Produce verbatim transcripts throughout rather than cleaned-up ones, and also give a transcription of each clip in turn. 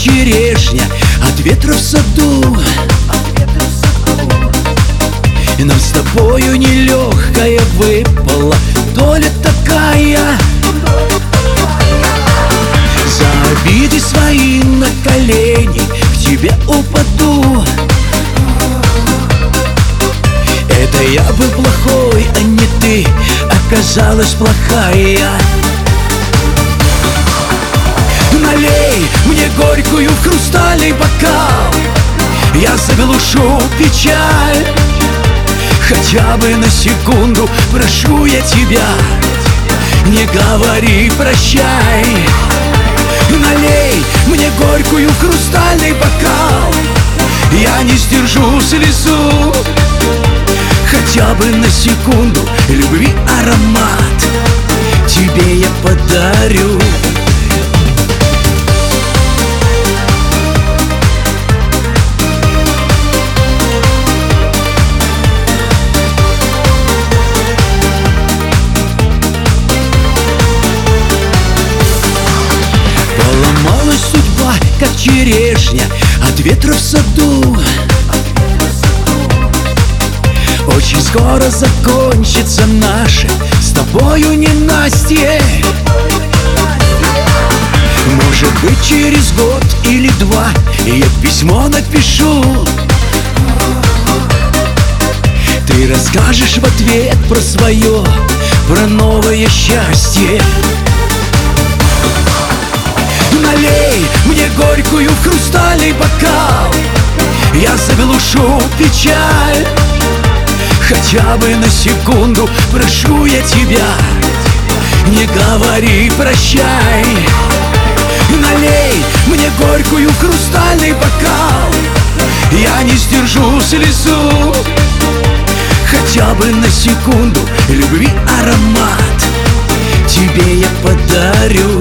черешня от ветра в саду. И нам с тобою нелегкая выпала доля такая. За обиды свои на колени к тебе упаду. Это я был плохой, а не ты оказалась плохая. Налей мне горькую в хрустальный бокал, я заглушу печаль. Хотя бы на секунду прошу я тебя, не говори прощай. Налей мне горькую в хрустальный бокал, я не сдержу слезу. Хотя бы на секунду любви аромат тебе я подарю. Поломалась судьба, как черешня от ветра в саду. Очень скоро закончится наше с тобою ненастье. Может быть, через год или два я письмо напишу. Ты расскажешь в ответ про свое, про новое счастье. Налей мне горькую в хрустальный бокал, я заглушу печаль. Хотя бы на секунду прошу я тебя, не говори прощай. Налей мне горькую в хрустальный бокал, я не сдержу слезу. Хотя бы на секунду любви аромат тебе я подарю.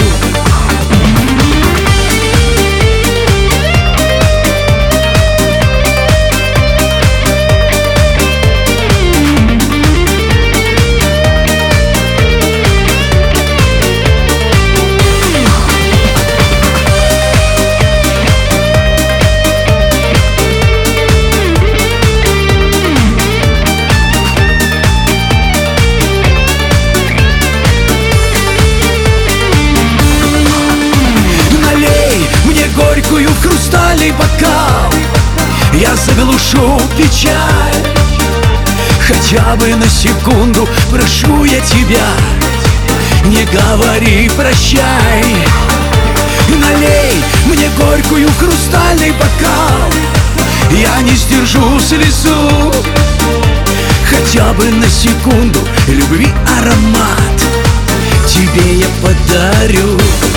Горькую в хрустальный бокал, я заглушу печаль. Хотя бы на секунду прошу я тебя, не говори прощай. Налей мне горькую в хрустальный бокал, я не сдержу слезу. Хотя бы на секунду любви аромат тебе я подарю.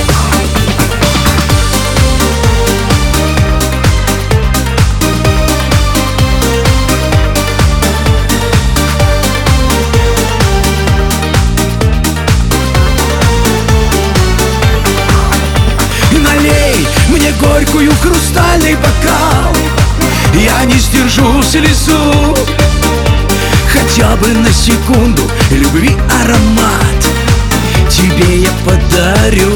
Мне горькую в хрустальный бокал, я не сдержу слезу. Хотя бы на секунду любви аромат тебе я подарю.